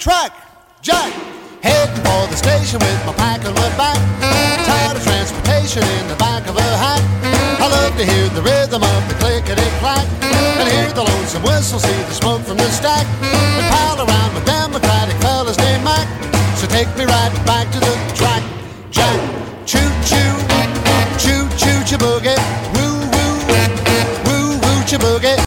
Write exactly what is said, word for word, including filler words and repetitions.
track, Jack, heading for the station with my pack on my back. Tired of transportation in the back of a hack. I love to hear the rhythm of the clickety-clack and hear the lonesome whistle, see the smoke from the stack, and pile around with Democratic fellas named Mac. So take me right back to the